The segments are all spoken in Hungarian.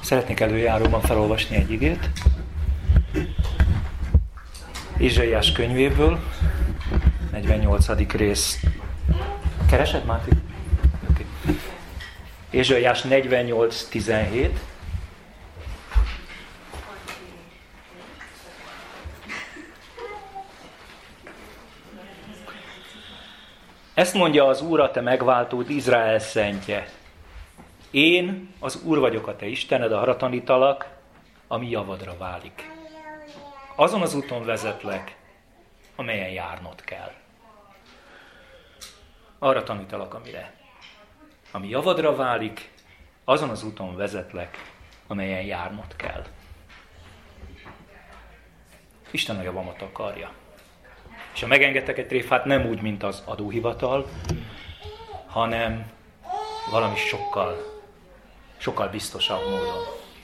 Szeretnék előjáróban felolvasni egy igét. Ézsaiás könyvéből, 48. rész. Keresed, Máté? Okay. Ézsaiás 48:17. Ezt mondja az Úr, a te megváltód, Izrael szentje. Én, az Úr vagyok a te Istened, arra tanítalak, ami javadra válik. Azon az úton vezetlek, amelyen járnod kell. Arra tanítalak, amire. Ami javadra válik, azon az úton vezetlek, amelyen járnod kell. Isten a javamat akarja. És ha megengedtek egy tréfát, nem úgy, mint az adóhivatal, hanem valami sokkal biztosabb módon.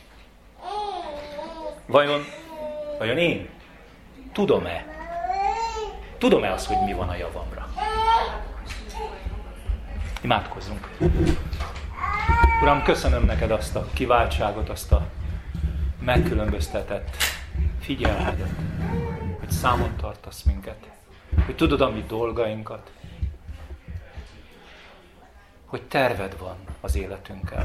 Vajon én tudom-e? Tudom-e azt, hogy mi van a javamra? Imádkozzunk. Uram, köszönöm neked azt a kiváltságot, azt a megkülönböztetett figyelmedet, hogy számon tartasz minket, hogy tudod a mi dolgainkat, hogy terved van az életünkkel.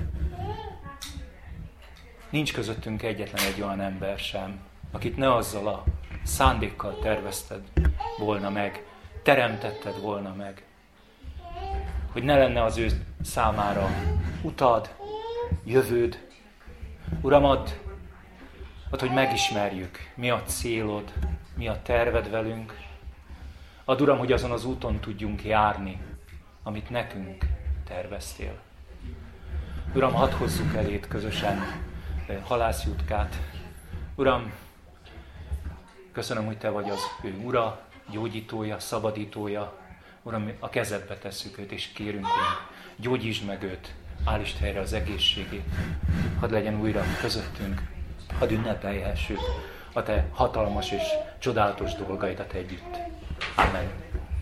Nincs közöttünk egyetlen egy olyan ember sem, akit ne azzal a szándékkal tervezted volna meg, teremtetted volna meg, hogy ne lenne az ő számára utad, jövőd. Uram, add, hogy megismerjük, mi a célod, mi a terved velünk. Add, Uram, hogy azon az úton tudjunk járni, amit nekünk terveztél. Uram, hadd hozzuk eléd közösen halászjutkát. Uram, köszönöm, hogy te vagy az ő ura, gyógyítója, szabadítója. Uram, a kezedbe tesszük őt, és kérünk, hogy gyógyítsd meg őt, állítsd helyre az egészségét. Hadd legyen újra közöttünk, hadd ünnepelhessük a te hatalmas és csodálatos dolgaidat együtt. Amen.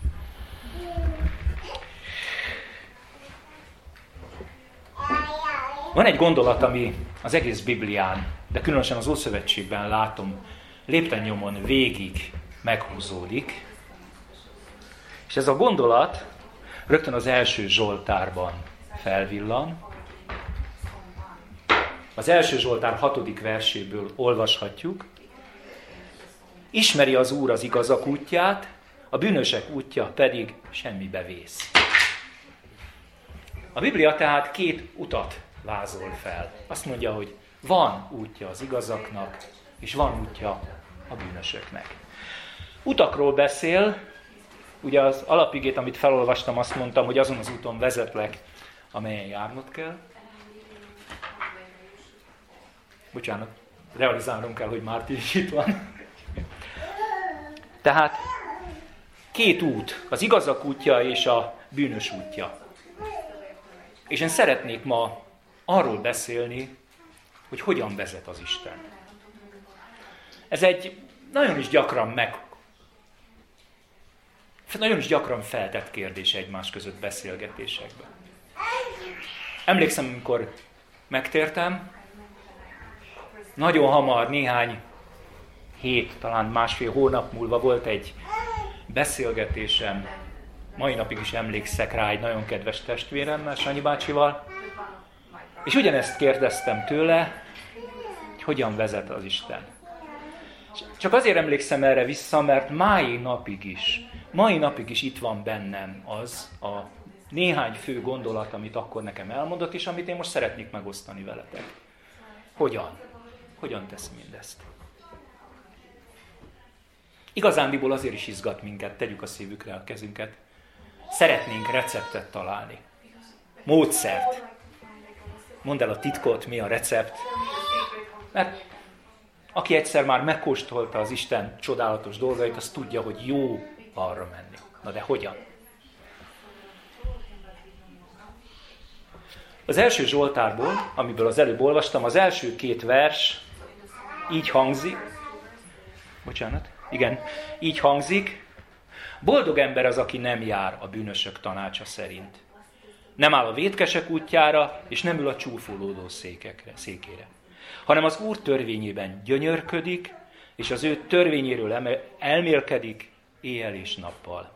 Van egy gondolat, ami az egész Biblián, de különösen az Ószövetségben látom, lépten nyomon végig meghúzódik. És ez a gondolat rögtön az első Zsoltárban felvillan. Az első Zsoltár 6. verséből olvashatjuk. Ismeri az Úr az igazak útját, a bűnösek útja pedig semmibe vész. A Biblia tehát két utat vázol fel. Azt mondja, hogy van útja az igazaknak, és van útja a bűnösöknek. Utakról beszél, ugye az alapigét, amit felolvastam, azt mondtam, hogy azon az úton vezetlek, amelyen járnod kell. Bocsánat, realizálnom kell, hogy Márti is itt van. Tehát két út, az igazak útja és a bűnös útja. És én szeretnék ma arról beszélni, hogy hogyan vezet az Isten. Ez egy nagyon is gyakran feltett kérdés egymás között beszélgetésekben. Emlékszem, amikor megtértem, nagyon hamar, néhány hét, talán másfél hónap múlva volt egy beszélgetésem, mai napig is emlékszek rá, egy nagyon kedves testvéremmel, Sanyi bácsival, és ugyanezt kérdeztem tőle, hogy hogyan vezet az Isten. Csak azért emlékszem erre vissza, mert mai napig is itt van bennem az a néhány fő gondolat, amit akkor nekem elmondott, és amit én most szeretnék megosztani veletek. Hogyan tesz mindezt? Igazándiból azért is izgat minket, tegyük a szívükre a kezünket. Szeretnénk receptet találni. Módszert. Mondd el a titkot, mi a recept. Mert aki egyszer már megkóstolta az Isten csodálatos dolgait, az tudja, hogy jó arra menni. Na de hogyan? Az első Zsoltárból, amiből az előbb olvastam, az első két vers így hangzik. Így hangzik. Boldog ember az, aki nem jár a bűnösök tanácsa szerint. Nem áll a vétkesek útjára, és nem ül a csúfolódó székére. Hanem az Úr törvényében gyönyörködik, és az ő törvényéről elmélkedik éjjel és nappal.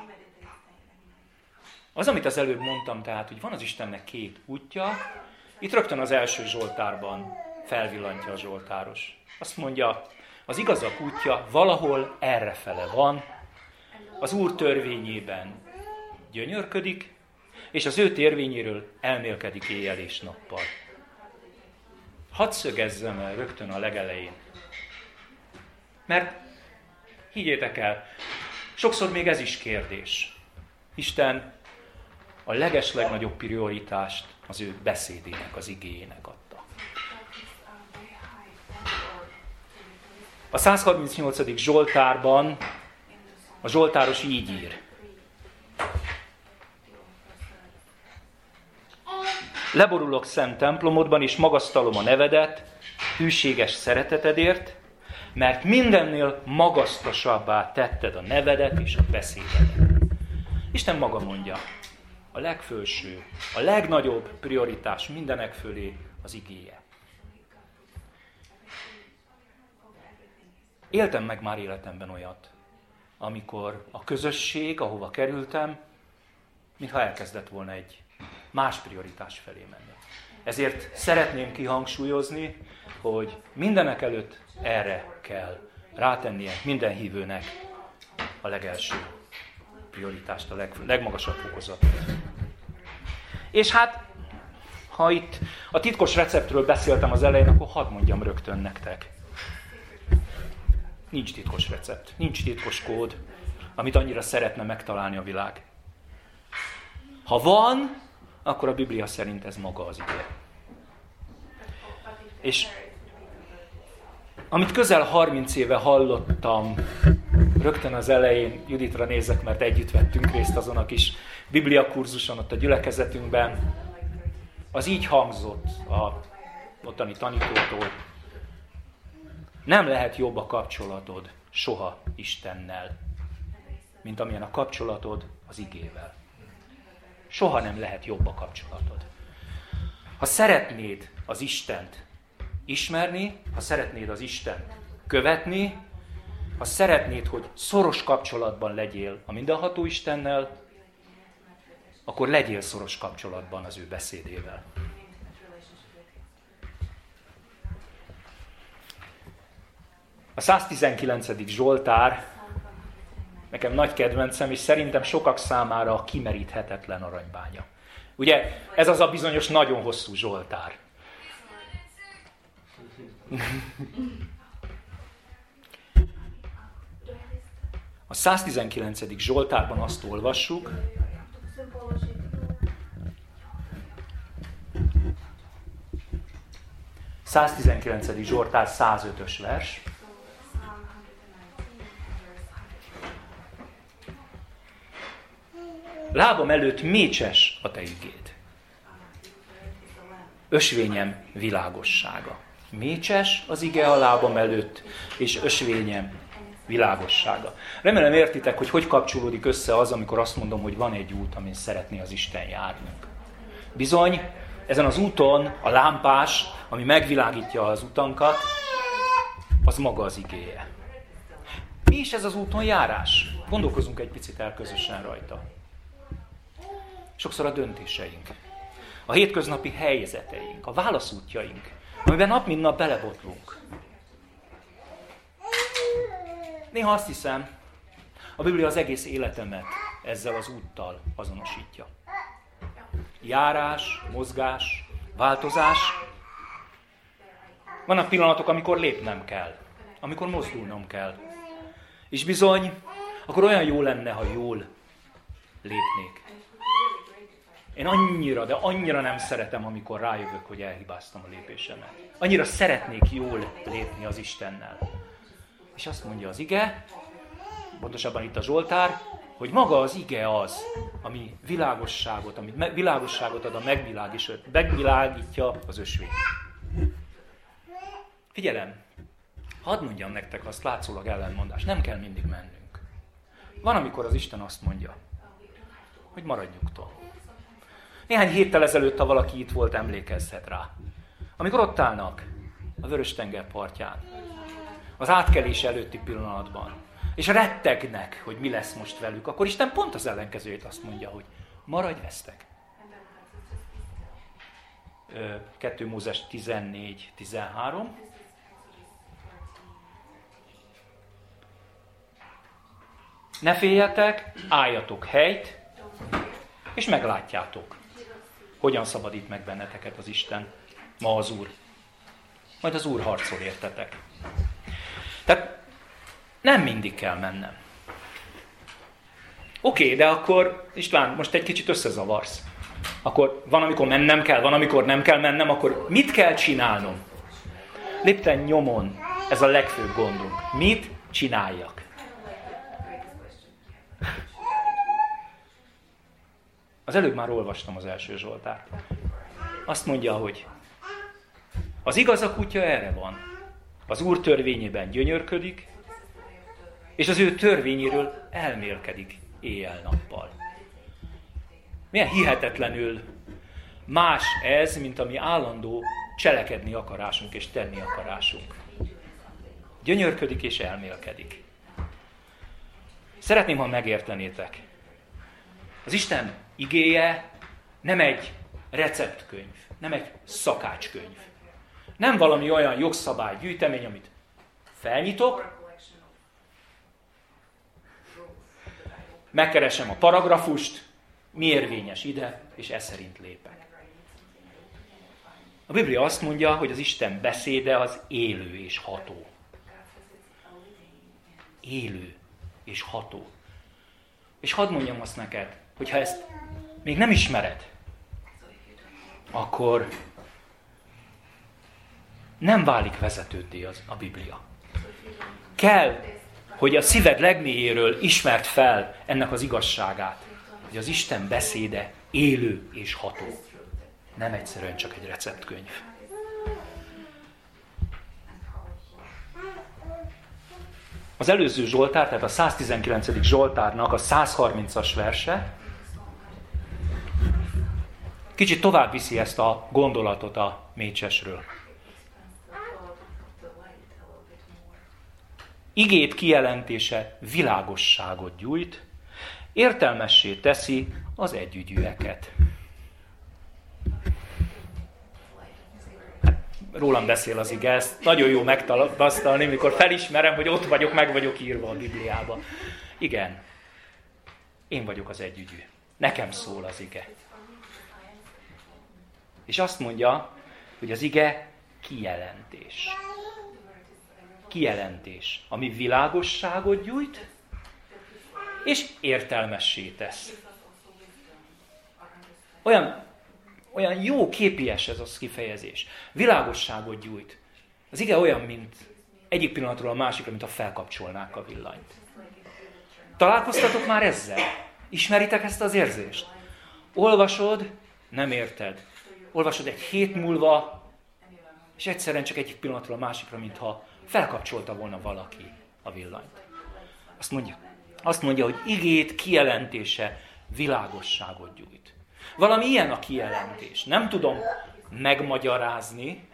Az, amit az előbb mondtam, tehát, hogy van az Istennek két útja, itt rögtön az első Zsoltárban felvillantja a zsoltáros. Azt mondja, az igazak útja valahol errefele van, az Úr törvényében gyönyörködik, és az ő törvényéről elmélkedik éjjel és nappal. Hadd szögezzem el rögtön a legelején. Mert higgyétek el, sokszor még ez is kérdés. Isten a legeslegnagyobb prioritást az ő beszédének, az igéjének adta. A 138. Zsoltárban a zsoltáros így ír. Leborulok szent templomodban, és magasztalom a nevedet, hűséges szeretetedért, mert mindennél magasztosabbá tetted a nevedet és a beszédedet. Isten maga mondja, a legfölső, a legnagyobb prioritás mindenek fölé az igéje. Éltem meg már életemben olyat, amikor a közösség, ahova kerültem, mintha elkezdett volna egy más prioritás felé menni. Ezért szeretném kihangsúlyozni, hogy mindenek előtt erre kell rátennie minden hívőnek a legelső prioritást, a legmagasabb fokozatot. És hát, ha itt a titkos receptről beszéltem az elején, akkor hadd mondjam rögtön nektek. Nincs titkos recept, nincs titkos kód, amit annyira szeretne megtalálni a világ. Ha van, akkor a Biblia szerint ez maga az ige. És amit közel 30 éve hallottam, rögtön az elején, Juditra nézek, mert együtt vettünk részt azon a kis Biblia kurzuson ott a gyülekezetünkben, az így hangzott a ottani tanítótól. Nem lehet jobb a kapcsolatod soha Istennel, mint amilyen a kapcsolatod az igével. Soha nem lehet jobb a kapcsolatod. Ha szeretnéd az Istent ismerni, ha szeretnéd az Istent követni, ha szeretnéd, hogy szoros kapcsolatban legyél a mindenható Istennel, akkor legyél szoros kapcsolatban az ő beszédével. A 119. Zsoltár nekem nagy kedvencem, és szerintem sokak számára a kimeríthetetlen aranybánya. Ugye, ez az a bizonyos nagyon hosszú Zsoltár. A 119. Zsoltárban azt olvassuk, a 119. Zsoltár 105-ös vers. Lábam előtt mécses a te igéd. Ösvényem világossága. Mécses az ige a lábam előtt, és ösvényem világossága. Remélem értitek, hogy kapcsolódik össze az, amikor azt mondom, hogy van egy út, amin szeretné az Isten járnunk. Bizony, ezen az úton a lámpás, ami megvilágítja az utankat, az maga az igéje. Mi is ez az úton járás? Gondolkozunk egy picit el közösen rajta. Sokszor a döntéseink, a hétköznapi helyzeteink, a válaszútjaink, amiben nap mint nap belebotlunk. Néha azt hiszem, a Biblia az egész életemet ezzel az úttal azonosítja. Járás, mozgás, változás. Vannak pillanatok, amikor lépnem kell, amikor mozdulnom kell. És bizony, akkor olyan jó lenne, ha jól lépnék. Én annyira nem szeretem, amikor rájövök, hogy elhibáztam a lépésemet. Annyira szeretnék jól lépni az Istennel. És azt mondja az ige, pontosabban itt a Zsoltár, hogy maga az ige az, ami világosságot ad, megvilágítja az ösvényt. Figyelem, hadd mondjam nektek azt, látszólag ellenmondás, nem kell mindig mennünk. Van, amikor az Isten azt mondja, hogy maradj nyugton. Néhány héttel ezelőtt, ha valaki itt volt, emlékezhet rá. Amikor ott állnak a Vörös-tenger partján, az átkelés előtti pillanatban, és rettegnek, hogy mi lesz most velük, akkor Isten pont az ellenkezőjét azt mondja, hogy maradj vesztek. 2 Mózes 14-13. Ne féljetek, álljatok helyt, és meglátjátok, hogyan szabadít meg benneteket az Isten, ma az Úr. Majd az Úr harcol értetek. Tehát nem mindig kell mennem. Oké, de akkor István, most egy kicsit összezavarsz. Akkor van, amikor mennem kell, van, amikor nem kell mennem, akkor mit kell csinálnom? Lépten nyomon, ez a legfőbb gondunk. Mit csináljak? Az előbb már olvastam az első Zsoltárt. Azt mondja, hogy az igaz a kutya erre van. Az Úr törvényében gyönyörködik, és az ő törvényéről elmélkedik éjjel-nappal. Milyen hihetetlenül más ez, mint ami állandó cselekedni akarásunk és tenni akarásunk. Gyönyörködik és elmélkedik. Szeretném, ha megértenétek. Az Isten igéje nem egy receptkönyv, nem egy szakácskönyv. Nem valami olyan jogszabálygyűjtemény, amit felnyitok, megkeresem a paragrafust, mi érvényes ide, és ez szerint lépek. A Biblia azt mondja, hogy az Isten beszéde az élő és ható. Élő és ható. És hadd mondjam azt neked, hogy ha ezt még nem ismered, akkor nem válik vezetőddé a Biblia. Kell, hogy a szíved legmélyéről ismerd fel ennek az igazságát, hogy az Isten beszéde élő és ható. Nem egyszerűen csak egy receptkönyv. Az előző Zsoltár, tehát a 119. Zsoltárnak a 130-as verse kicsit tovább viszi ezt a gondolatot a mécsesről. Igét kijelentése világosságot gyújt, értelmessé teszi az együgyűeket. Rólam beszél az ige, ezt nagyon jó megtapasztalni, mikor felismerem, hogy ott vagyok, meg vagyok írva a Bibliába. Igen, én vagyok az együgyű. Nekem szól az ige. És azt mondja, hogy az ige kijelentés. Kijelentés, ami világosságot gyújt, és értelmessé tesz. Olyan jó képies ez az kifejezés. Világosságot gyújt. Az ige olyan, mint egyik pillanatról a másikra, mint ha felkapcsolnák a villanyt. Találkoztatok már ezzel? Ismeritek ezt az érzést? Olvasod, nem érted. Olvasod egy hét múlva, és egyszerűen csak egyik pillanatról a másikra, mintha felkapcsolta volna valaki a villanyt. Azt mondja, hogy igét kijelentése világosságot gyújt. Valami ilyen a kijelentés. Nem tudom megmagyarázni,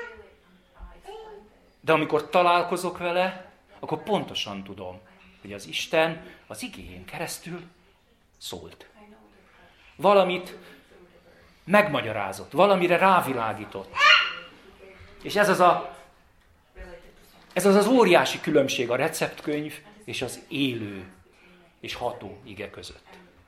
de amikor találkozok vele, akkor pontosan tudom, hogy az Isten az igéjén keresztül szólt. Valamit megmagyarázott, valamire rávilágított. És ez az óriási különbség a receptkönyv és az élő és ható ige között.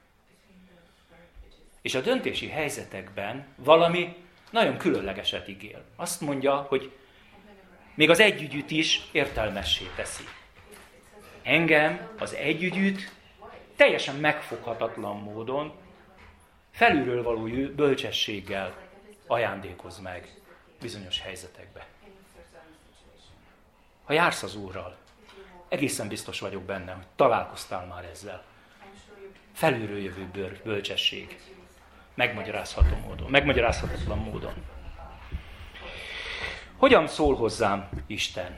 És a döntési helyzetekben valami nagyon különlegeset ígér. Azt mondja, hogy még az együgyűt is értelmessé teszi. Engem, az együgyűt teljesen megfoghatatlan módon, felülről való bölcsességgel ajándékoz meg bizonyos helyzetekbe. Ha jársz az Úrral, egészen biztos vagyok benne, hogy találkoztál már ezzel. Felülről jövő bölcsesség. Megmagyarázhatatlan módon. Hogyan szól hozzám Isten?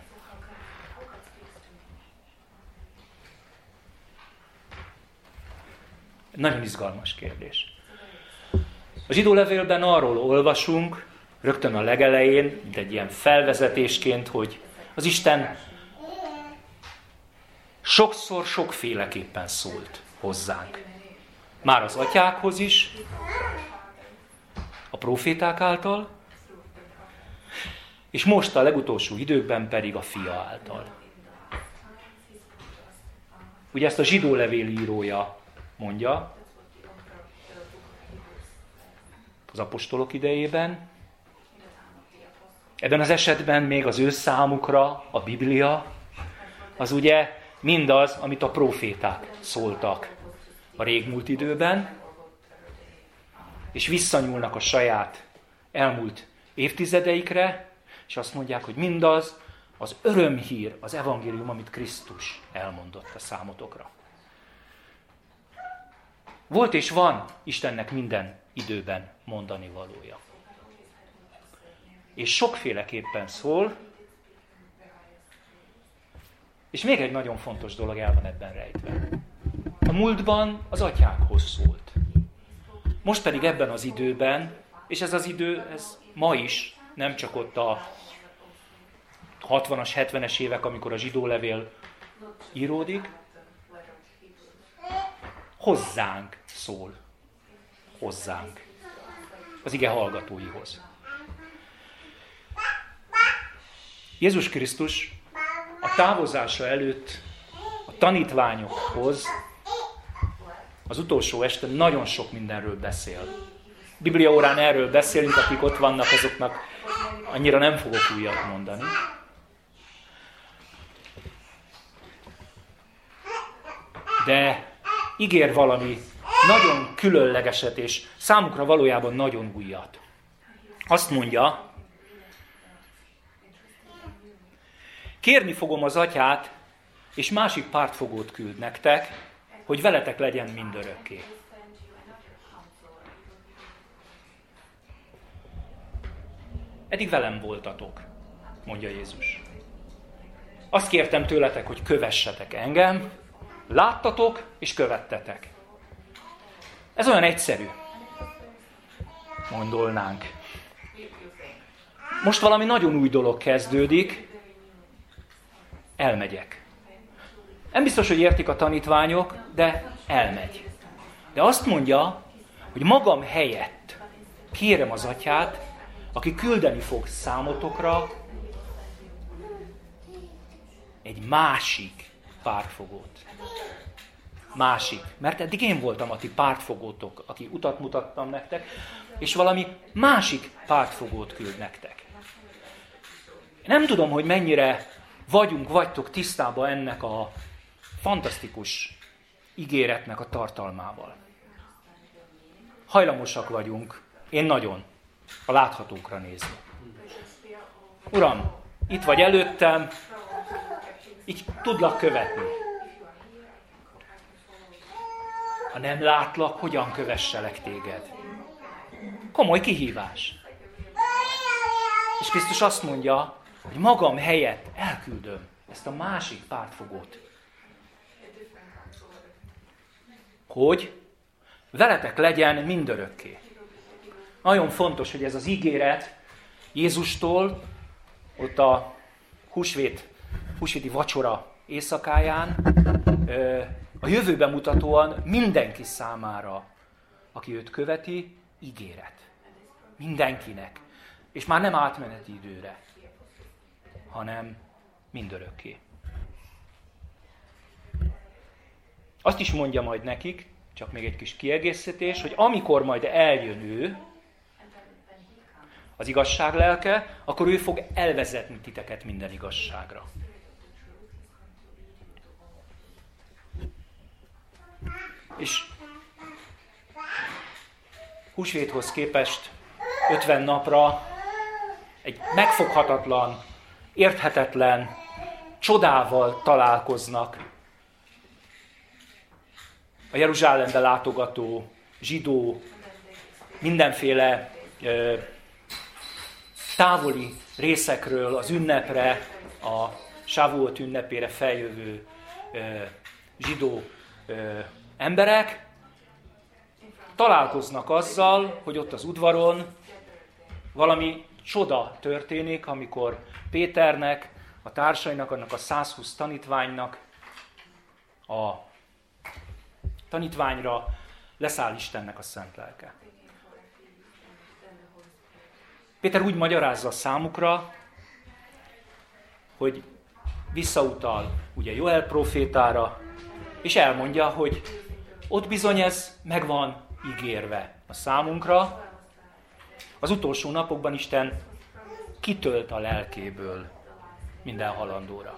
Nagyon izgalmas kérdés. A zsidó levélben arról olvasunk, rögtön a legelején, mint egy ilyen felvezetésként, hogy az Isten sokszor sokféleképpen szólt hozzánk. Már az atyákhoz is, a próféták által, és most a legutolsó időkben pedig a Fia által. Ugye ezt a zsidó levél írója mondja az apostolok idejében. Ebben az esetben még az ő számukra a Biblia, az ugye mindaz, amit a próféták szóltak a régmúlt időben, és visszanyúlnak a saját elmúlt évtizedeikre, és azt mondják, hogy mindaz az örömhír, az evangélium, amit Krisztus elmondott a számotokra. Volt és van Istennek minden időben mondani valója. És sokféleképpen szól, és még egy nagyon fontos dolog el van ebben rejtve. A múltban az atyákhoz szólt. Most pedig ebben az időben, és ez az idő, ez ma is, nem csak ott a 60-as, 70-es évek, amikor a zsidó levél íródik, hozzánk szól. Hozzánk. Az ige hallgatóihoz. Jézus Krisztus a távozása előtt a tanítványokhoz az utolsó este nagyon sok mindenről beszél. Biblia órán erről beszélünk, akik ott vannak, azoknak annyira nem fogok újat mondani. De ígér valami nagyon különlegeset, és számukra valójában nagyon újat. Azt mondja, kérni fogom az atyát, és másik pártfogót küld nektek, hogy veletek legyen mindörökké. Eddig velem voltatok, mondja Jézus. Azt kértem tőletek, hogy kövessetek engem, láttatok és követtetek. Ez olyan egyszerű, gondolnánk. Most valami nagyon új dolog kezdődik, elmegyek. Nem biztos, hogy értik a tanítványok, de elmegy. De azt mondja, hogy magam helyett kérem az atyát, aki küldeni fog számotokra egy másik pártfogót. Másik. Mert eddig én voltam a ti pártfogótok, aki utat mutattam nektek, és valami másik pártfogót küld nektek. Nem tudom, hogy mennyire vagytok tisztában ennek a fantasztikus ígéretnek a tartalmával. Hajlamosak vagyunk, én nagyon, a láthatókra nézni. Uram, itt vagy előttem, így tudlak követni. Ha nem látlak, hogyan kövesselek téged? Komoly kihívás. És Krisztus azt mondja, hogy magam helyett elküldöm ezt a másik pártfogót. Hogy veletek legyen mindörökké. Nagyon fontos, hogy ez az ígéret Jézustól ott a húsvéti vacsora éjszakáján a jövőben mutatóan mindenki számára, aki őt követi, ígéret. Mindenkinek. És már nem átmeneti időre, hanem mindörökké. Azt is mondja majd nekik, csak még egy kis kiegészítés, hogy amikor majd eljön ő, az igazság lelke, akkor ő fog elvezetni titeket minden igazságra. És húsvéthoz képest 50 napra egy megfoghatatlan, érthetetlen csodával találkoznak a Jeruzsálembe látogató zsidó, mindenféle távoli részekről az ünnepre, a Sávuot ünnepére feljövő zsidó emberek, találkoznak azzal, hogy ott az udvaron valami csoda történik, amikor Péternek, a társainak, annak a 120 tanítványnak, a tanítványra leszáll Istennek a szent lelke. Péter úgy magyarázza számukra, hogy visszautal ugye Joel prófétára, és elmondja, hogy ott bizony ez meg van ígérve a számunkra. Az utolsó napokban Isten kitölt a lelkéből minden halandóra.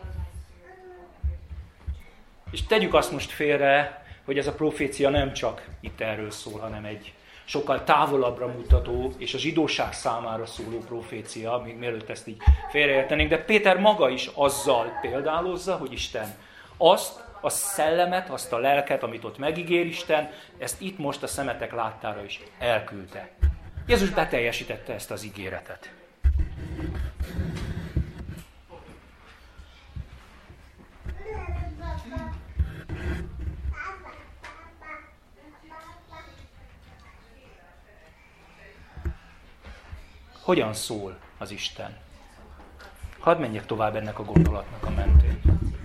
És tegyük azt most félre, hogy ez a profécia nem csak itt erről szól, hanem egy sokkal távolabbra mutató és a zsidóság számára szóló profécia, még mielőtt ezt így félreértenénk, de Péter maga is azzal példálozza, hogy Isten azt a szellemet, azt a lelket, amit ott megígér Isten, ezt itt most a szemetek láttára is elküldte. Jézus beteljesítette ezt az ígéretet. Hogyan szól az Isten? Hadd menjek tovább ennek a gondolatnak a mentén.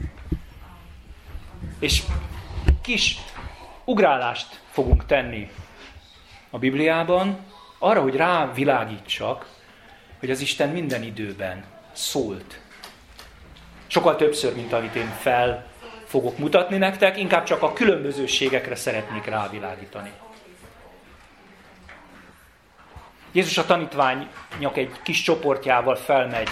És kis ugrálást fogunk tenni a Bibliában, arra, hogy rávilágítsak, hogy az Isten minden időben szólt. Sokkal többször, mint amit én fel fogok mutatni nektek, inkább csak a különbözőségekre szeretnék rávilágítani. Jézus a tanítványok egy kis csoportjával felmegy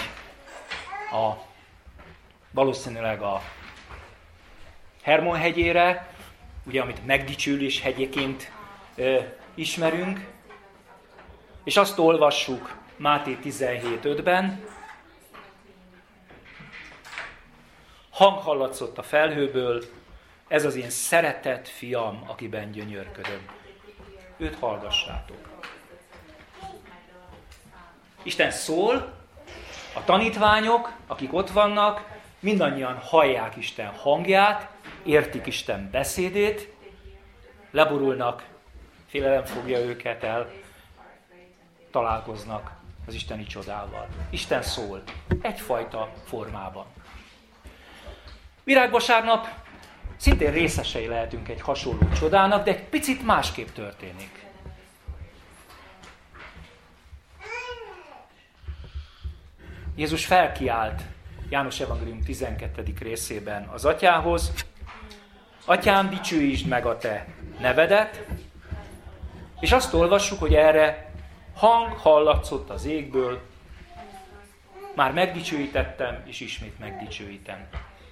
valószínűleg a Hermon hegyére, ugye, amit megdicsülés hegyeként ismerünk, és azt olvassuk Máté 17:5-ben, hang hallatszott a felhőből, ez az én szeretett fiam, akiben gyönyörködöm. Őt hallgassátok. Isten szól, a tanítványok, akik ott vannak, mindannyian hallják Isten hangját, értik Isten beszédét, leborulnak, félelem fogja őket el, találkoznak az isteni csodával. Isten szól, egyfajta formában. Virágvasárnap szintén részesei lehetünk egy hasonló csodának, de egy picit másképp történik. Jézus felkiált János Evangélium 12. részében az atyához, Atyám, dicsőítsd meg a te nevedet, és azt olvassuk, hogy erre hang hallatszott az égből, már megdicsőítettem, és ismét megdicsőítem.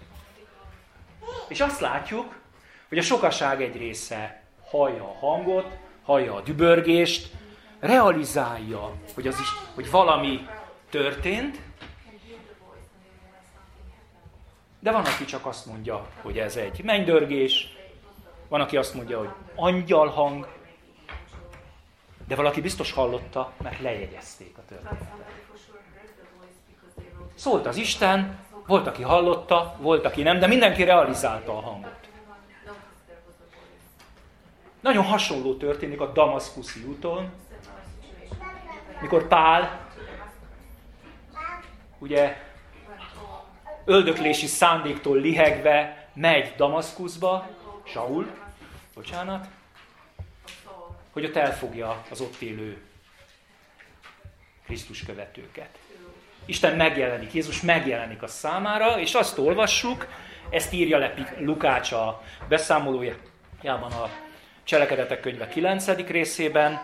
És azt látjuk, hogy a sokaság egy része hallja a hangot, hallja a dübörgést, realizálja, hogy valami történt, de van, aki csak azt mondja, hogy ez egy mennydörgés, van, aki azt mondja, hogy angyalhang, de valaki biztos hallotta, mert lejegyezték a történetet. Szólt az Isten, volt, aki hallotta, volt, aki nem, de mindenki realizálta a hangot. Nagyon hasonló történik a Damaszkuszi úton, mikor Pál, ugye, öldöklési szándéktól lihegve megy Damaszkuszba, Saul, hogy ott elfogja az ott élő Krisztus követőket. Isten megjelenik, Jézus megjelenik a számára, és azt olvassuk, ezt írja le Lukács a beszámolójában a Cselekedetek könyve 9. részében.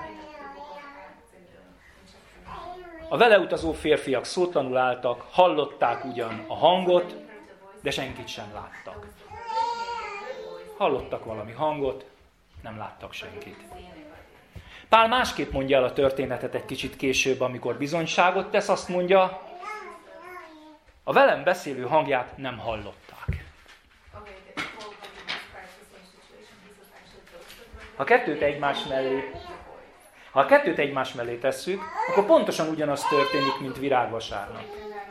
A vele utazó férfiak szótlanul álltak, hallották ugyan a hangot, de senkit sem láttak. Hallottak valami hangot, nem láttak senkit. Pál másképp mondja el a történetet egy kicsit később, amikor bizonyságot tesz, azt mondja, a velem beszélő hangját nem hallották. Ha a kettőt egymás mellé tesszük, akkor pontosan ugyanaz történik, mint virágvasárnap.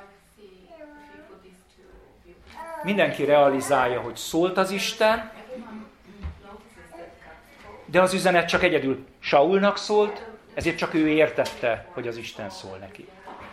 Mindenki realizálja, hogy szólt az Isten, de az üzenet csak egyedül Saulnak szólt, ezért csak ő értette, hogy az Isten szól neki.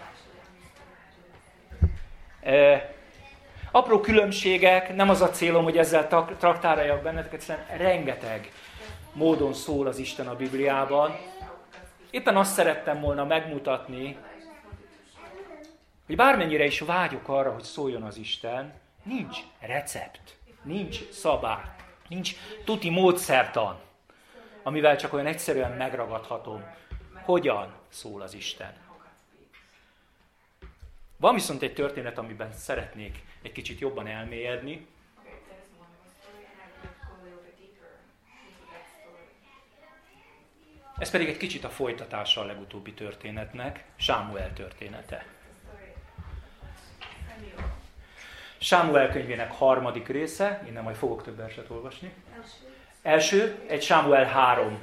Apró különbségek, nem az a célom, hogy ezzel traktáraljak benneteket, hiszen rengeteg módon szól az Isten a Bibliában. Éppen azt szerettem volna megmutatni, hogy bármennyire is vágyok arra, hogy szóljon az Isten, nincs recept, nincs szabály, nincs tuti módszertan, amivel csak olyan egyszerűen megragadhatom, hogyan szól az Isten. Van viszont egy történet, amiben szeretnék egy kicsit jobban elmélyedni. Ez pedig egy kicsit a folytatása a legutóbbi történetnek, Sámuel története. Sámuel könyvének 3. része, innen majd fogok több verset olvasni. Első, egy Sámuel 3.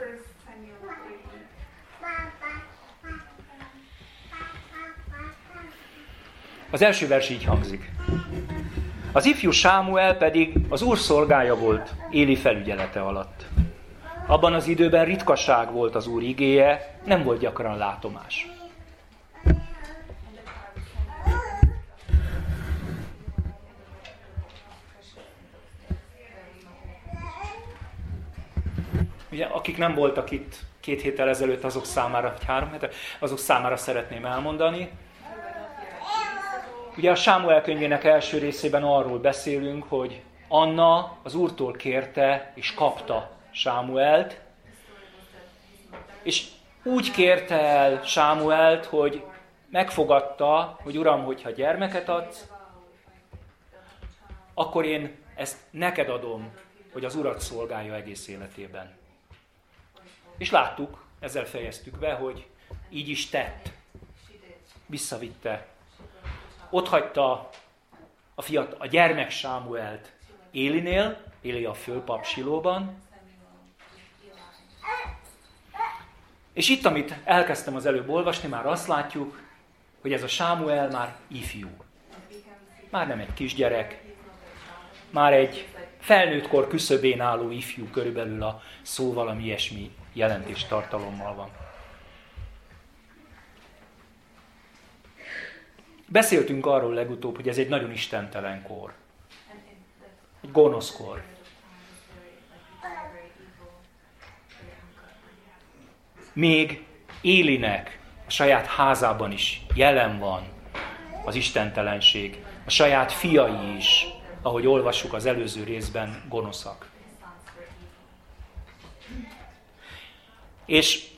Az első vers így hangzik. Az ifjú Sámuel pedig az Úr szolgája volt Éli felügyelete alatt. Abban az időben ritkaság volt az Úr igéje, nem volt gyakran látomás. Ugye, akik nem voltak itt 2 héttel ezelőtt, azok számára, vagy 3 héttel, azok számára szeretném elmondani. Ugye a Sámuel könyvének első részében arról beszélünk, hogy Anna az Úrtól kérte és kapta Sámuelt, és úgy kérte el Sámuelt, hogy megfogadta, hogy Uram, hogyha gyermeket adsz, akkor én ezt neked adom, hogy az Urat szolgálja egész életében. És láttuk, ezzel fejeztük be, hogy így is tett. Visszavitte. Ott hagyta a fiat, a gyermek Sámuelt Élinél, Éli a főpap Silóban. És itt, amit elkezdtem az előbb olvasni, már azt látjuk, hogy ez a Sámuel már ifjú. Már nem egy kisgyerek, már egy felnőttkor küszöbén álló ifjú, körülbelül a szó valami ilyesmi jelentéstartalommal van. Beszéltünk arról legutóbb, hogy ez egy nagyon istentelen kor. Egy gonosz kor. Még Élinek a saját házában is jelen van az istentelenség. A saját fiai is, ahogy olvassuk az előző részben, gonoszak. És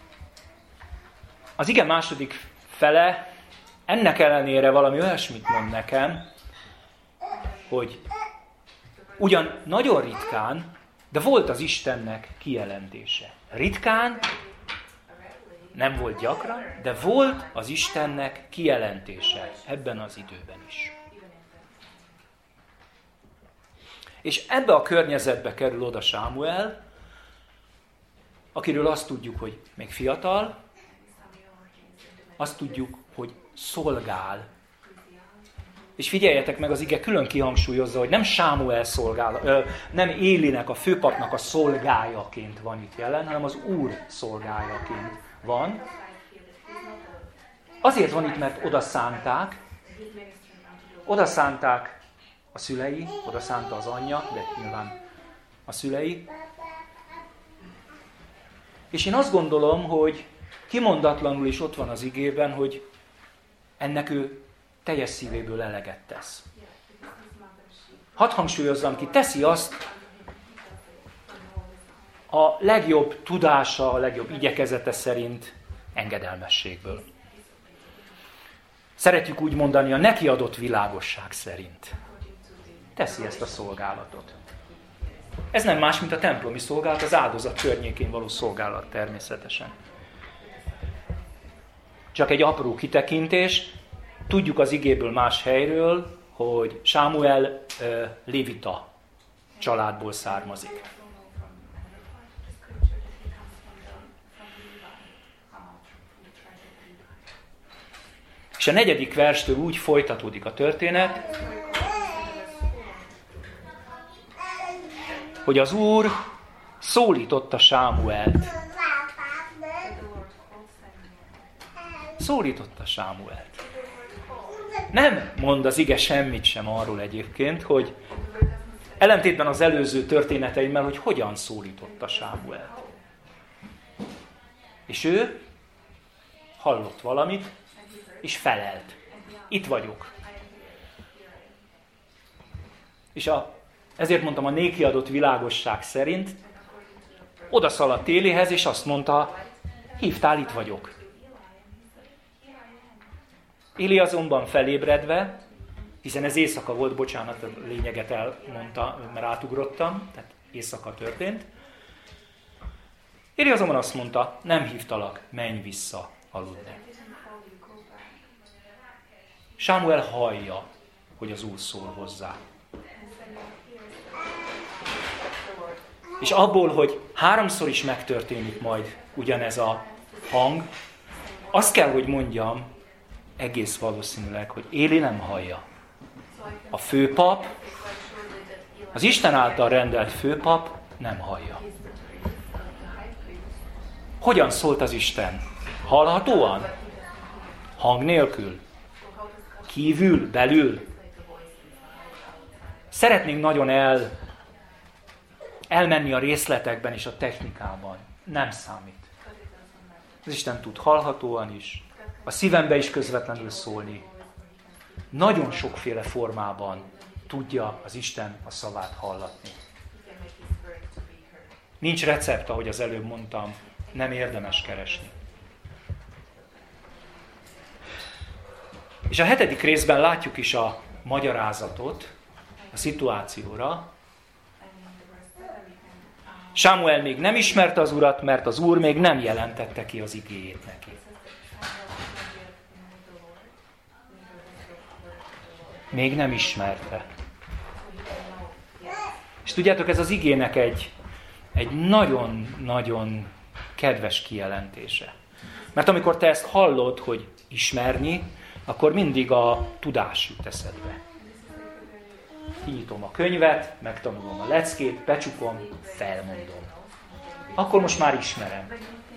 az ige második fele ennek ellenére valami olyasmit mond nekem, hogy ugyan nagyon ritkán, de volt az Istennek kijelentése. Ritkán, nem volt gyakran, de volt az Istennek kijelentése ebben az időben is. És ebbe a környezetbe kerül oda Sámuel, akiről azt tudjuk, hogy még fiatal, azt tudjuk, hogy szolgál. És figyeljetek meg, az ige külön kihangsúlyozza, hogy nem Sámuel szolgál, nem Élinek, a főpapnak a szolgájaként van itt jelen, hanem az Úr szolgájaként van. Azért van itt, mert oda szánták a szülei, oda szánta az anyja, de nyilván a szülei. És én azt gondolom, hogy kimondatlanul is ott van az igében, hogy ennek ő teljes szívéből eleget tesz. Hadd hangsúlyozzam ki, teszi azt a legjobb tudása, a legjobb igyekezete szerint engedelmességből. Szeretjük úgy mondani, a neki adott világosság szerint. Teszi ezt a szolgálatot. Ez nem más, mint a templomi szolgálat, az áldozat környékén való szolgálat természetesen. Csak egy apró kitekintés, tudjuk az igéből más helyről, hogy Sámuel lévita családból származik. És a 4. verstől úgy folytatódik a történet, hogy az Úr szólította Sámuelt szólította Sámuelt. Nem mond az ige semmit sem arról egyébként, hogy ellentétben az előző történeteimmel, hogy hogyan szólította Sámuelt. És ő hallott valamit, és felelt. Itt vagyok. És ezért mondtam, a néki adott világosság szerint odaszaladt Élihez, és azt mondta, hívtál, itt vagyok. Éli azonban felébredve, hiszen ez éjszaka volt, bocsánat, a lényeget elmondta, mert átugrottam, tehát éjszaka történt. Éli azonban azt mondta, nem hívtalak, menj vissza aludni. Sámuel hallja, hogy az Úr szól hozzá. És abból, hogy 3-szor is megtörténik majd ugyanez a hang, azt kell, hogy mondjam, egész valószínűleg, hogy Éli nem hallja. A főpap, az Isten által rendelt főpap nem hallja. Hogyan szólt az Isten? Hallhatóan? Hang nélkül? Kívül? Belül? Szeretnénk nagyon elmenni a részletekben és a technikában. Nem számít. Az Isten tud hallhatóan is, a szívembe is közvetlenül szólni. Nagyon sokféle formában tudja az Isten a szavát hallatni. Nincs recept, ahogy az előbb mondtam, nem érdemes keresni. És a 7. részben látjuk is a magyarázatot a szituációra. Sámuel még nem ismerte az Urat, mert az Úr még nem jelentette ki az igéjét neki. Még nem ismerte. És tudjátok, ez az igének egy nagyon-nagyon kedves kijelentése. Mert amikor te ezt hallod, hogy ismerni, akkor mindig a tudás jut eszedbe. Kinyitom a könyvet, megtanulom a leckét, becsukom, felmondom. Akkor most már ismerem.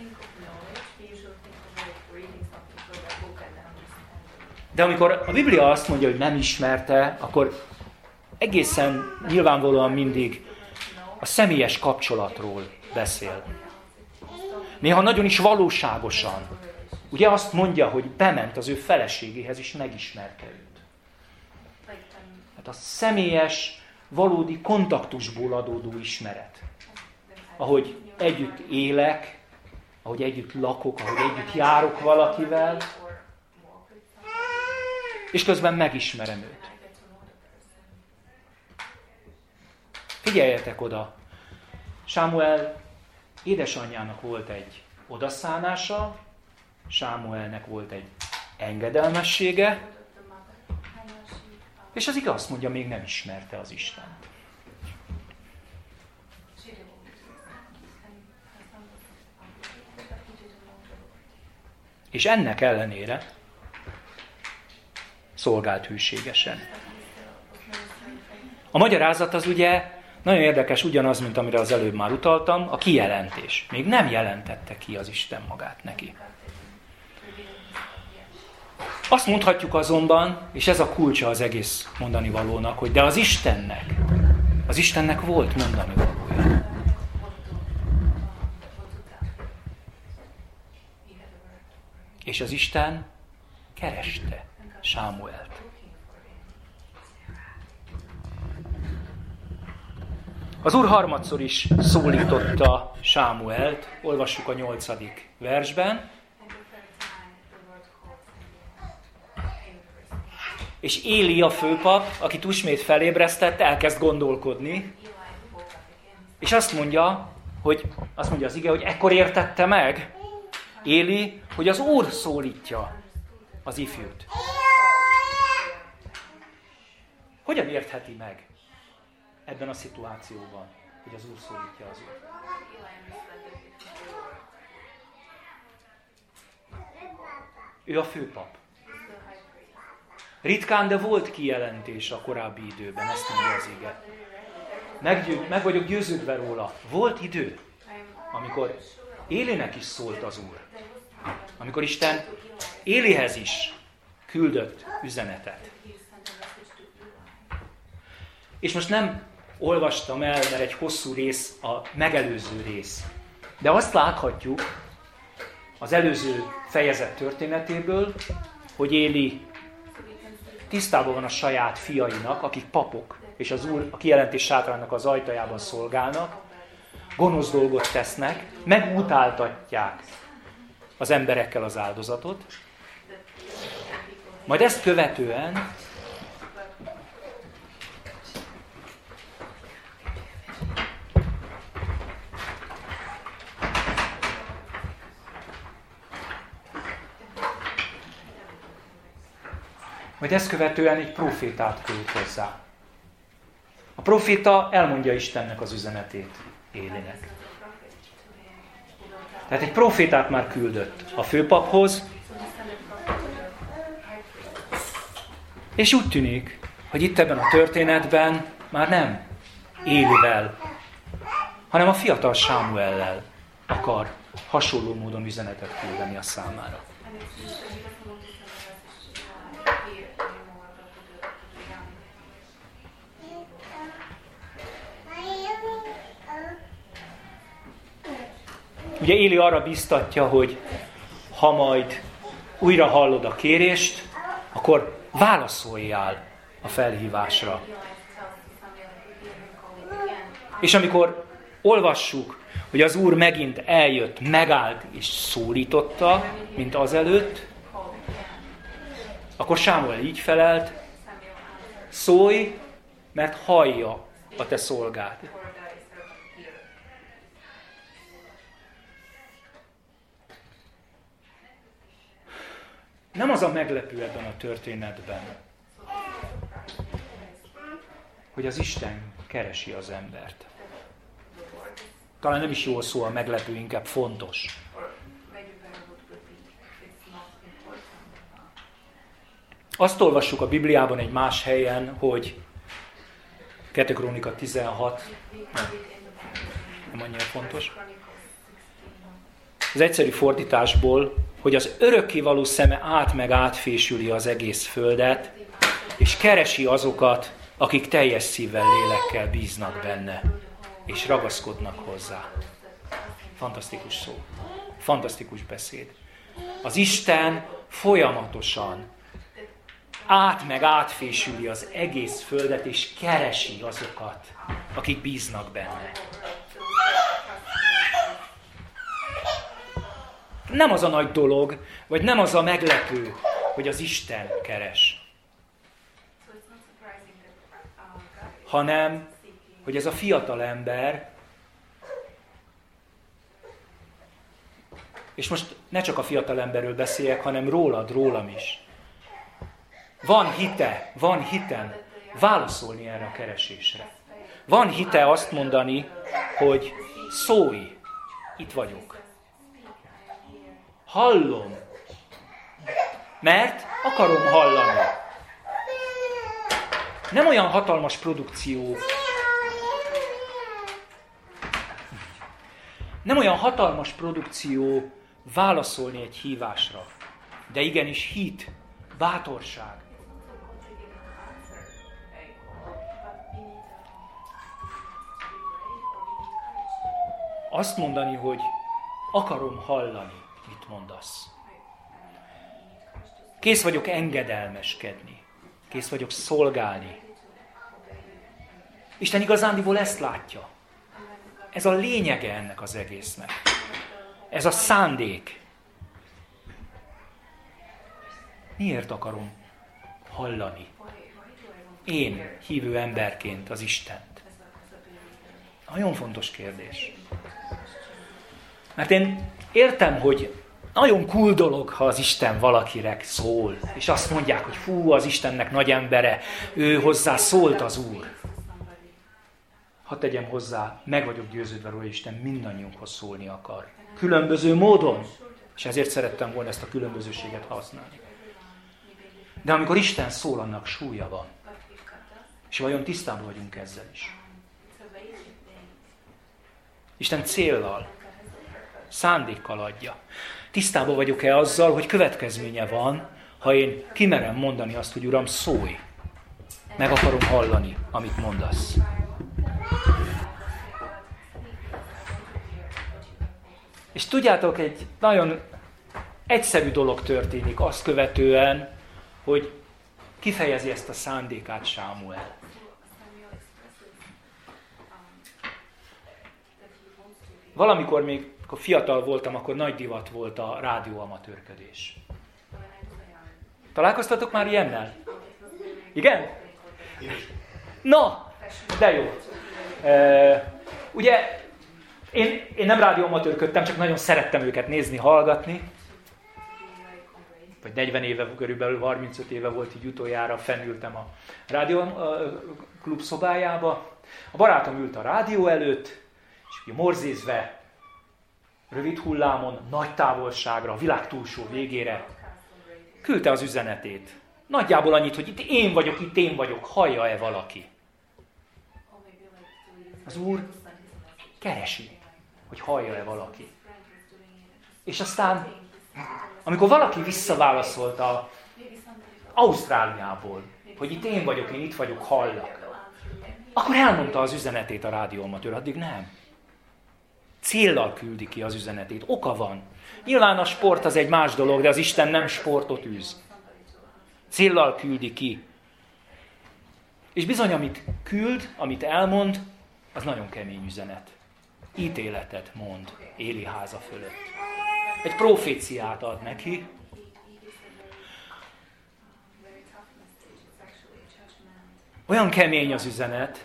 De amikor a Biblia azt mondja, hogy nem ismerte, akkor egészen nyilvánvalóan mindig a személyes kapcsolatról beszél. Néha nagyon is valóságosan. Ugye azt mondja, hogy bement az ő feleségéhez, és megismerte őt. Hát a személyes, valódi kontaktusból adódó ismeret. Ahogy együtt élek, ahogy együtt lakok, ahogy együtt járok valakivel, és közben megismerem őt. Figyeljetek oda! Sámuel édesanyjának volt egy odaszánása, Sámuelnek volt egy engedelmessége, és az ige azt mondja, még nem ismerte az Istent. És ennek ellenére szolgált hűségesen. A magyarázat az ugye nagyon érdekes, ugyanaz, mint amire az előbb már utaltam, a kijelentés. Még nem jelentette ki az Isten magát neki. Azt mondhatjuk azonban, és ez a kulcsa az egész mondani valónak, hogy de az Istennek volt mondani valója. És az Isten kereste Sámuelt. Az Úr harmadszor is szólította Sámuelt, olvassuk a 8. versben. És Éli a főpap, akit ismét felébresztett, elkezd gondolkodni, és azt mondja az ige, hogy ekkor értette meg Éli, hogy az Úr szólítja az ifjút. Hogyan értheti meg ebben a szituációban, hogy az Úr szólítja az Úr? Ő a főpap. Ritkán, de volt kijelentés a korábbi időben, ezt mondja az ige. Meg vagyok győződve róla. Volt idő, amikor Élinek is szólt az Úr. Amikor Isten Élihez is küldött üzenetet. És most nem olvastam el, mert egy hosszú rész a megelőző rész. De azt láthatjuk az előző fejezet történetéből, hogy Éli tisztában van a saját fiainak, akik papok, és az Úr a kijelentés sátrának az ajtajában szolgálnak, gonosz dolgot tesznek, megutáltatják az emberekkel az áldozatot. Majd ezt követően egy profétát küld hozzá. A proféta elmondja Istennek az üzenetét Élinek. Tehát egy profétát már küldött a főpaphoz, és úgy tűnik, hogy itt ebben a történetben már nem Élivel, hanem a fiatal Sámuellel akar hasonló módon üzenetet küldeni a számára. Ugye Éli arra biztatja, hogy ha majd újra hallod a kérést, akkor válaszoljál a felhívásra. És amikor olvassuk, hogy az Úr megint eljött, megállt és szólította, mint azelőtt, akkor Sámuel így felelt: szólj, mert hallja a te szolgád. Nem az a meglepő ebben a történetben, hogy az Isten keresi az embert. Talán nem is jó szó a meglepő, inkább fontos. Azt olvassuk a Bibliában egy más helyen, hogy 2 Krónika 16, nem annyira fontos. Az egyszerű fordításból, hogy az örökkévaló szeme át meg átfésüli az egész földet, és keresi azokat, akik teljes szívvel, lélekkel bíznak benne, és ragaszkodnak hozzá. Fantasztikus szó. Fantasztikus beszéd. Az Isten folyamatosan át meg átfésüli az egész földet, és keresi azokat, akik bíznak benne. Nem az a nagy dolog, vagy nem az a meglepő, hogy az Isten keres, hanem, hogy ez a fiatal ember, és most ne csak a fiatal emberről beszéljek, hanem rólam is. Van hitem válaszolni erre a keresésre. Van hite azt mondani, hogy szólj, itt vagyok. Hallom, mert akarom hallani. Nem olyan hatalmas produkció, válaszolni egy hívásra, de igenis hit, bátorság. Azt mondani, hogy akarom hallani, mit mondasz. Kész vagyok engedelmeskedni. Kész vagyok szolgálni. Isten igazándiból ezt látja. Ez a lényege ennek az egésznek. Ez a szándék. Miért akarom hallani? Én, hívő emberként az Istent. Nagyon fontos kérdés. Mert én értem, hogy nagyon cool dolog, ha az Isten valakire szól, és azt mondják, hogy fú, az Istennek nagy embere, ő hozzá szólt az Úr. Hadd tegyem hozzá, meg vagyok győződve róla, hogy Isten mindannyiunkhoz szólni akar. Különböző módon, és ezért szerettem volna ezt a különbözőséget használni. De amikor Isten szól, annak súlya van. És vajon tisztában vagyunk ezzel is? Isten céllal, szándékkal adja. Tisztában vagyok-e azzal, hogy következménye van, ha én kimerem mondani azt, hogy Uram, szólj. Meg akarom hallani, amit mondasz. És tudjátok, egy nagyon egyszerű dolog történik azt követően, hogy kifejezi ezt a szándékát Sámuel. Valamikor még, amikor fiatal voltam, akkor nagy divat volt a rádióamatőrködés. Találkoztatok már ilyennel? Igen? Na, de jó. Ugye, én nem rádióamatőrködtem, csak nagyon szerettem őket nézni, hallgatni. Vagy 40 éve, körülbelül 35 éve volt, így utoljára fennültem a rádióklub szobájába. A barátom ült a rádió előtt, és ugye morzézve, rövid hullámon, nagy távolságra, a világ túlsó végére küldte az üzenetét. Nagyjából annyit, hogy itt én vagyok, hallja-e valaki? Az Úr keresi, hogy hallja-e valaki. És aztán, amikor valaki visszaválaszolt Ausztráliából, hogy itt én itt vagyok, hallak, akkor elmondta az üzenetét a rádióamatőr, addig nem. Céllal küldi ki az üzenetét, oka van. Nyilván a sport az egy más dolog, de az Isten nem sportot űz. Céllal küldi ki. És bizony, amit küld, amit elmond, az nagyon kemény üzenet. Ítéletet mond Éli háza fölött. Egy proféciát ad neki. Olyan kemény az üzenet,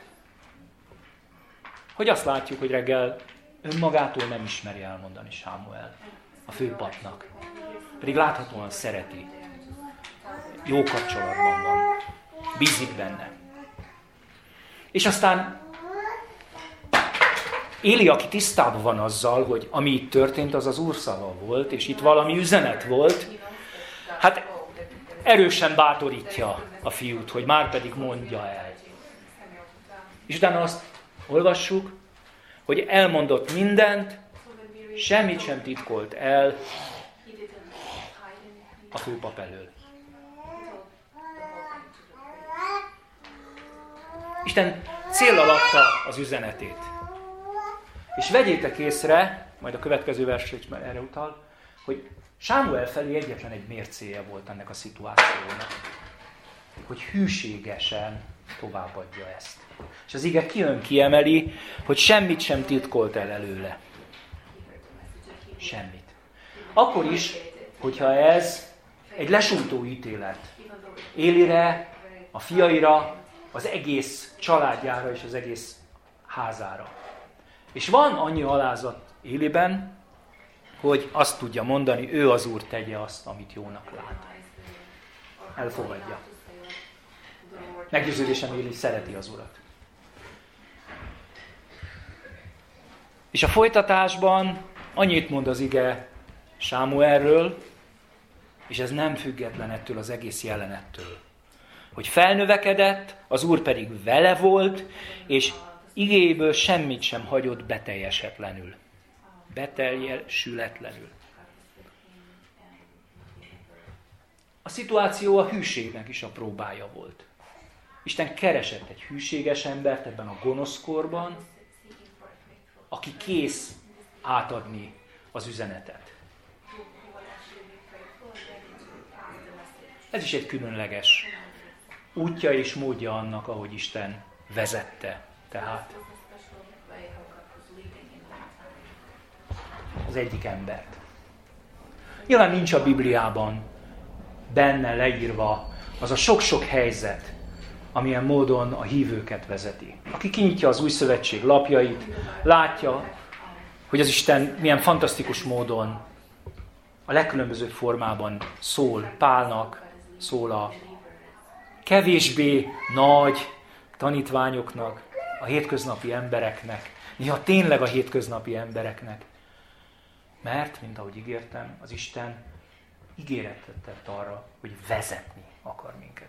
hogy azt látjuk, hogy reggel önmagától nem ismeri elmondani Sámuel a főpapnak. Pedig láthatóan szereti. Jó kapcsolatban van. Bízik benne. És aztán Éli, aki tisztában van azzal, hogy ami itt történt, az az Úr szava volt, és itt valami üzenet volt, hát erősen bátorítja a fiút, hogy már pedig mondja el. És utána azt olvassuk, hogy elmondott mindent, semmit sem titkolt el a főpap elől. Isten céllal adta az üzenetét. És vegyétek észre, majd a következő vers is erre utal, hogy Sámuel felé egyetlen egy mércéje volt ennek a szituációnak. Hogy hűségesen továbbadja ezt. És az ige kiemeli, hogy semmit sem titkolt el előle. Semmit. Akkor is, hogyha ez egy lesújtó ítélet. Élire, a fiaira, az egész családjára és az egész házára. És van annyi alázat Éliben, hogy azt tudja mondani, ő az Úr tegye azt, amit jónak lát. Elfogadja. Meggyőződésem Éli szereti az Urat. És a folytatásban annyit mond az ige Sámuelről, és ez nem független ettől az egész jelenettől. Hogy felnövekedett, az Úr pedig vele volt, és igéből semmit sem hagyott beteljesetlenül. Beteljesületlenül. A szituáció a hűségnek is a próbája volt. Isten keresett egy hűséges embert ebben a gonoszkorban, aki kész átadni az üzenetet. Ez is egy különleges útja és módja annak, ahogy Isten vezette. Tehát az egyik embert. Nyilván nincs a Bibliában benne leírva az a sok-sok helyzet, amilyen módon a hívőket vezeti. Aki kinyitja az Új Szövetség lapjait, látja, hogy az Isten milyen fantasztikus módon a legkülönbözőbb formában szól Pálnak, szól a kevésbé nagy tanítványoknak, a hétköznapi embereknek, néha tényleg a hétköznapi embereknek. Mert, mint ahogy ígértem, az Isten ígéretet tett arra, hogy vezetni akar minket.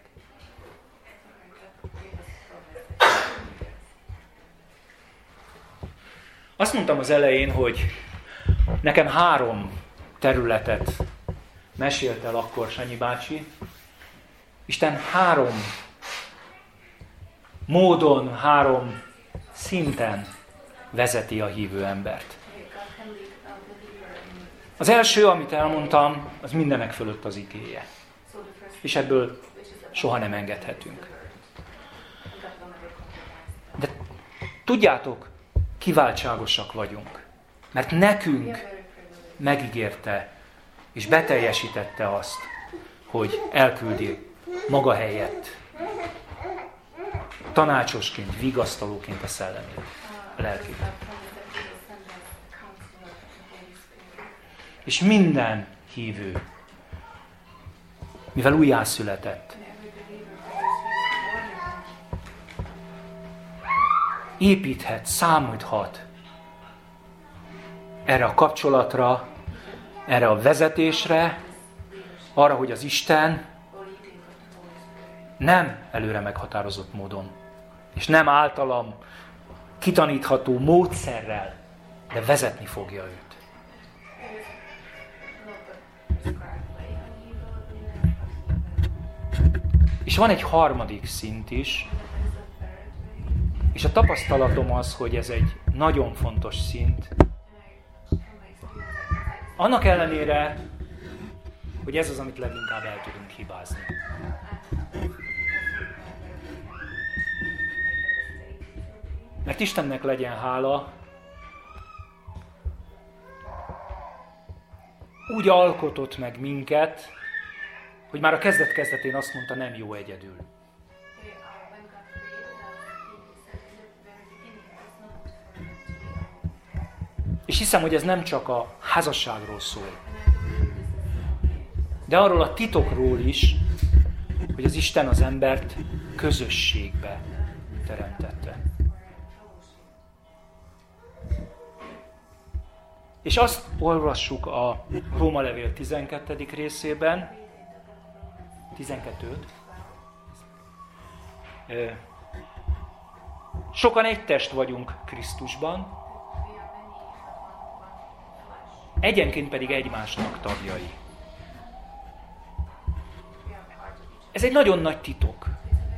Azt mondtam az elején, hogy nekem 3 területet mesélt el akkor Sanyi bácsi. Isten 3 módon, 3 szinten vezeti a hívő embert. Az első, amit elmondtam, az mindenek fölött az igéje. És ebből soha nem engedhetünk. De tudjátok, kiváltságosak vagyunk. Mert nekünk megígérte és beteljesítette azt, hogy elküldi maga helyett tanácsosként, vigasztalóként a szellemét, a lelkét. És minden hívő, mivel újjászületett, építhet, számíthat erre a kapcsolatra, erre a vezetésre, arra, hogy az Isten nem előre meghatározott módon, és nem általam kitanítható módszerrel, de vezetni fogja őt. És van egy harmadik szint is, és a tapasztalatom az, hogy ez egy nagyon fontos szint. Annak ellenére, hogy ez az, amit leginkább el tudunk hibázni. Mert Istennek legyen hála, úgy alkotott meg minket, hogy már a kezdet-kezdetén azt mondta, nem jó egyedül. És hiszem, hogy ez nem csak a házasságról szól, de arról a titokról is, hogy az Isten az embert közösségbe teremtette. És azt olvassuk a Róma levél 12. részében, 12-t. Sokan egy test vagyunk Krisztusban, egyenként pedig egymásnak tagjai. Ez egy nagyon nagy titok.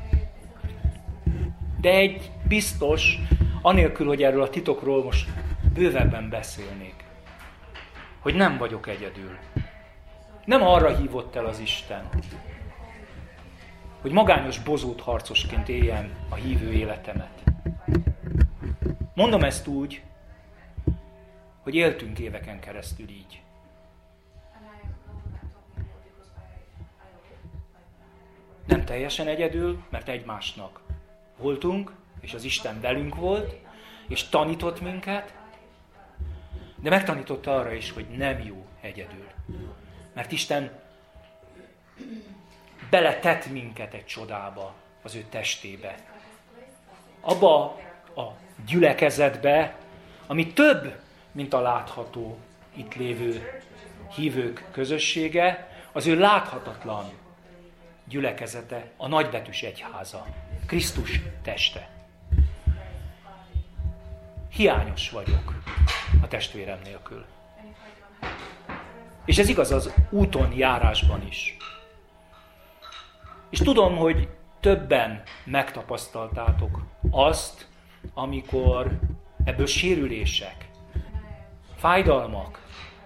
De egy biztos, anélkül, hogy erről a titokról most bővebben beszélnék, hogy nem vagyok egyedül. Nem arra hívott el az Isten, hogy magányos bozót harcosként éljem a hívő életemet. Mondom ezt úgy, hogy éltünk éveken keresztül így. Nem teljesen egyedül, mert egymásnak voltunk, és az Isten velünk volt, és tanított minket, de megtanította arra is, hogy nem jó egyedül. Mert Isten beletett minket egy csodába, az ő testébe. Abba a gyülekezetbe, ami több, mint a látható itt lévő hívők közössége, az ő láthatatlan gyülekezete, a nagybetűs egyháza, Krisztus teste. Hiányos vagyok a testvérem nélkül. És ez igaz az úton, járásban is. És tudom, hogy többen megtapasztaltátok azt, amikor ebből sérülések, fájdalmak,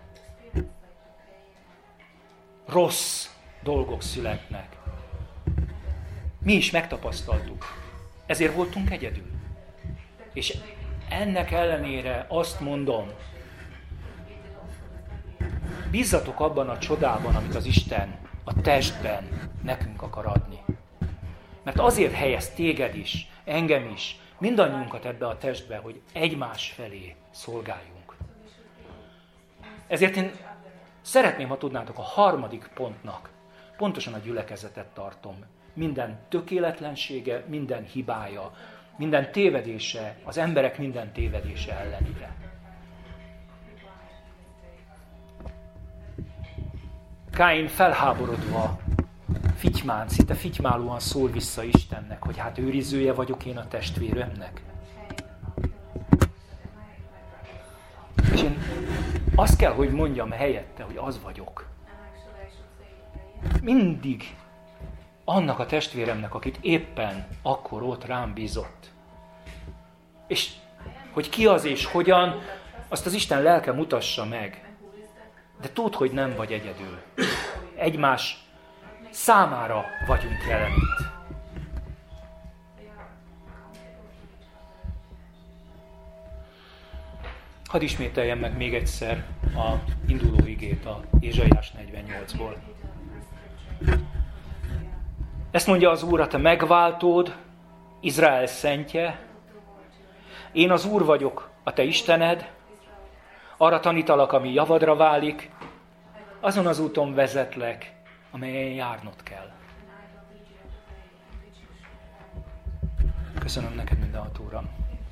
rossz dolgok születnek. Mi is megtapasztaltuk. Ezért voltunk egyedül. És ennek ellenére azt mondom, bízzatok abban a csodában, amit az Isten a testben nekünk akar adni. Mert azért helyez téged is, engem is, mindannyiunkat ebbe a testbe, hogy egymás felé szolgáljunk. Ezért én szeretném, ha tudnátok, a harmadik pontnak pontosan a gyülekezetet tartom. Minden tökéletlensége, minden hibája, minden tévedése, az emberek minden tévedése ellenére. Káin felháborodva, fitymán, szinte fitymálóan szól vissza Istennek, hogy hát őrizője vagyok én a testvéremnek. És én azt kell, hogy mondjam helyette, hogy az vagyok. Mindig annak a testvéremnek, akit éppen akkor ott rám bízott. És hogy ki az és hogyan, azt az Isten lelke mutassa meg. De tudd, hogy nem vagy egyedül. Egymás számára vagyunk jelen itt. Hadd ismételjem meg még egyszer a induló igét a Ézsaiás 48-ból. Ezt mondja az Úr, a te megváltód, Izrael szentje. Én az Úr vagyok, a te Istened, arra tanítalak, ami javadra válik, azon az úton vezetlek, amelyen járnod kell. Köszönöm neked mindenható, Uram.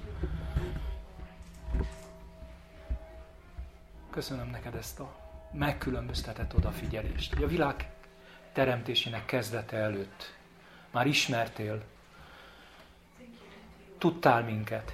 Köszönöm neked ezt a megkülönböztetett odafigyelést, hogy a világ teremtésének kezdete előtt már ismertél, tudtál minket.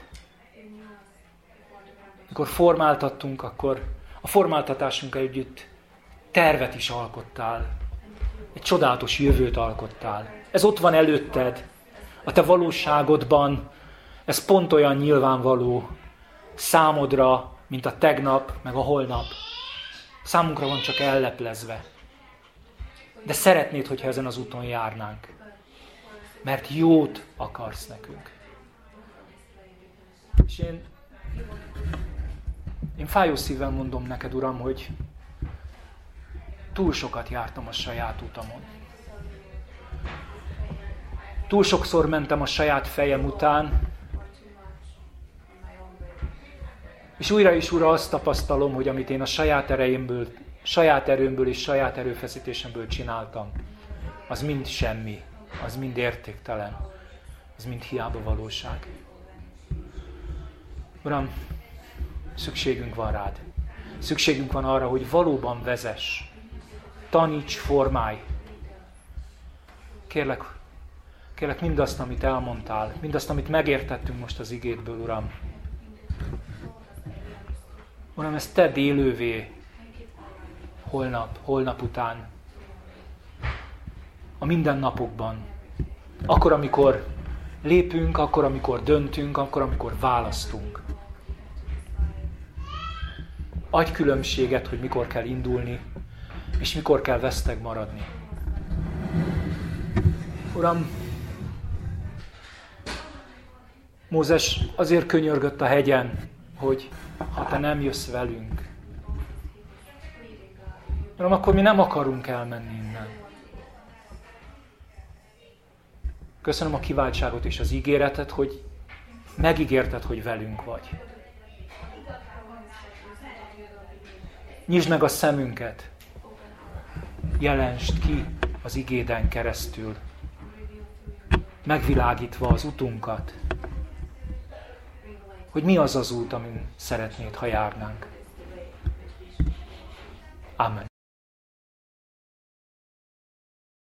Mikor formáltattunk, akkor a formáltatásunkkal együtt tervet is alkottál, egy csodálatos jövőt alkottál. Ez ott van előtted, a te valóságodban, ez pont olyan nyilvánvaló számodra, mint a tegnap, meg a holnap. Számunkra van csak elleplezve. De szeretnéd, hogyha ezen az úton járnánk. Mert jót akarsz nekünk. És én fájó szívvel mondom neked, Uram, hogy túl sokat jártam a saját utamon. Túl sokszor mentem a saját fejem után, és újra és újra azt tapasztalom, hogy amit én a saját erőmből és saját erőfeszítésemből csináltam, az mind semmi, az mind értéktelen, az mind hiába valóság. Uram, szükségünk van rád. Szükségünk van arra, hogy valóban vezess, taníts, formálj. Kérlek mindazt, amit elmondtál, mindazt, amit megértettünk most az igédből, Uram. Uram, ezt tedd élővé holnap után, a mindennapokban. Akkor, amikor lépünk, akkor, amikor döntünk, akkor, amikor választunk. Adj különbséget, hogy mikor kell indulni, és mikor kell veszteg maradni. Uram, Mózes azért könyörgött a hegyen, hogy ha te nem jössz velünk, Uram, akkor mi nem akarunk elmenni innen. Köszönöm a kiváltságot és az ígéretet, hogy megígérted, hogy velünk vagy. Nyisd meg a szemünket, jelensd ki az igéden keresztül, megvilágítva az utunkat, hogy mi az az út, amin szeretnéd, ha járnánk. Amen.